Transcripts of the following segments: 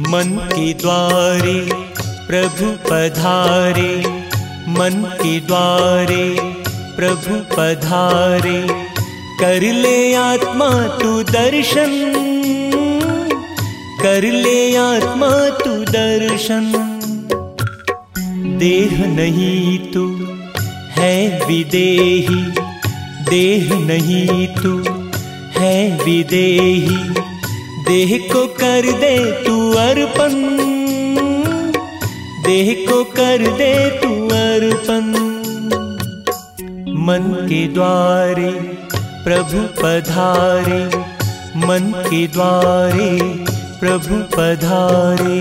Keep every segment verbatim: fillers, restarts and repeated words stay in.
मन के द्वारे प्रभु पधारे, मन के द्वारे प्रभु पधारे। कर ले आत्मा तू दर्शन, कर ले आत्मा तू दर्शन। देह नहीं तू है विदेही, देह नहीं तू है विदेही। देह को कर दे तू अर्पण, देह को कर दे तू अर्पण। मन के द्वारे प्रभु पधारे, मन के द्वारे प्रभु पधारे।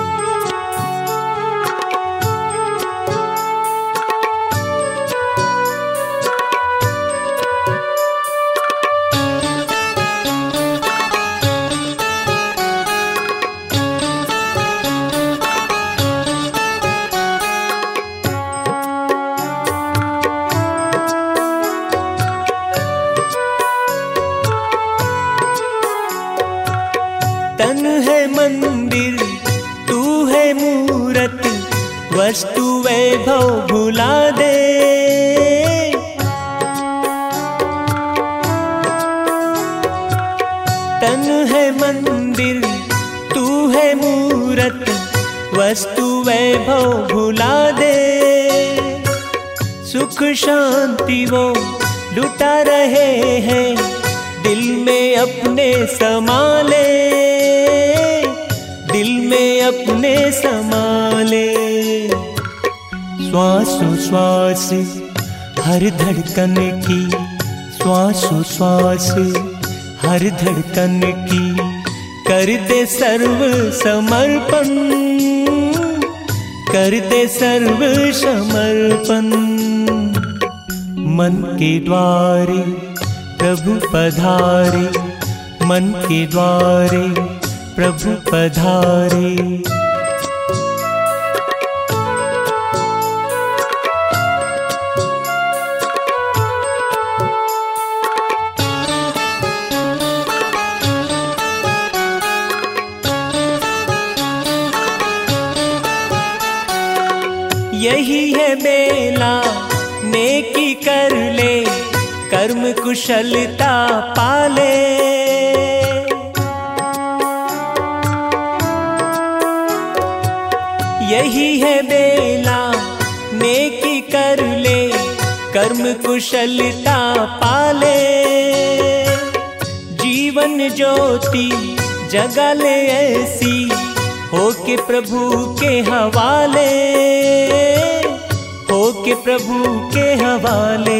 तन है मंदिर तू है मूरत, वस्तु वैभव भुला दे। तन है मंदिर तू है मूरत, वस्तु वैभव भुला दे। सुख शांति वो लुटा रहे हैं, दिल में अपने समाले, दिल में अपने समाले। श्वासो श्वास हर धड़कन की, श्वासो श्वास हर धड़कन की। कर दे सर्व समर्पण, कर दे सर्व समर्पण। मन के द्वारे प्रभु पधारे, मन के द्वारे प्रभु पधारे। यही है बेला नेकी कर ले, कर्म कुशलता पाले। यही है बेला नेकी कर ले, कर्म कुशलता पाले। जीवन ज्योति जगा ले ऐसी, हो के प्रभु के हवाले, हो के प्रभु के हवाले।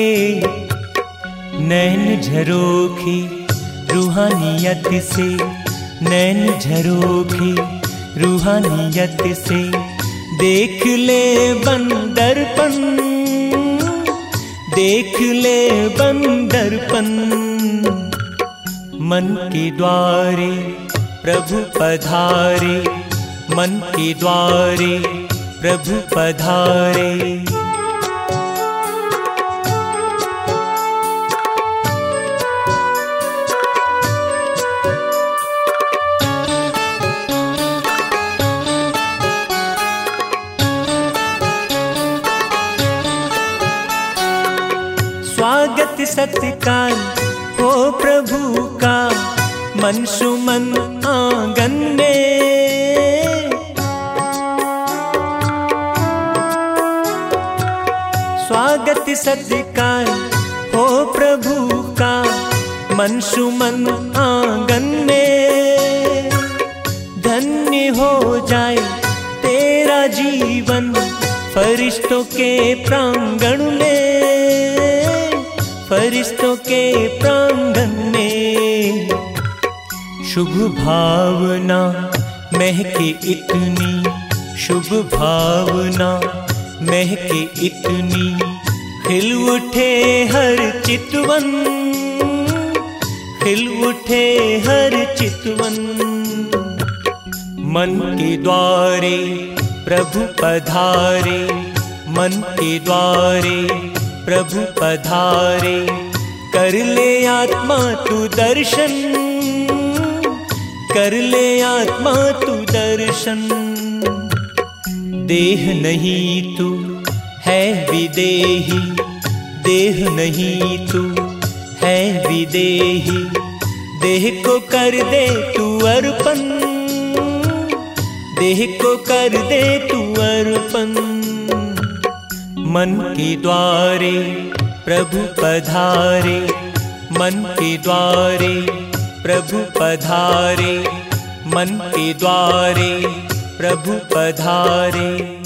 नैन झरोखे रूहानियत से, नैन झरोखे रूहानियत से। देख ले बंदरपन, देख ले बंदरपन। मन के द्वारे प्रभु पधारे, मन के द्वारे प्रभु पधारे। स्वागत सत्कार हो प्रभु का, मन सुमन आंगन में। स्वागत सत्कार हो प्रभु का, मन सुमन आंगन में। धन्य हो जाए तेरा जीवन फरिश्तों के प्रांगण में, फरिश्तों के प्रांगण में। शुभ भावना महके इतनी, शुभ भावना महके इतनी। खिल उठे हर चितवन, खिल उठे हर चितवन। मन के द्वारे प्रभु पधारे, मन के द्वारे प्रभु पधारे। कर ले आत्मा तू दर्शन, कर ले आत्मा तू दर्शन। देह नहीं तू है विदेही, देह नहीं तू है विदेही, देह को कर दे तू अर्पण, देह को कर दे तू अर्पण। मन के द्वारे प्रभु पधारे, मन के द्वारे प्रभु पधारे, मन के द्वारे प्रभु पधारे।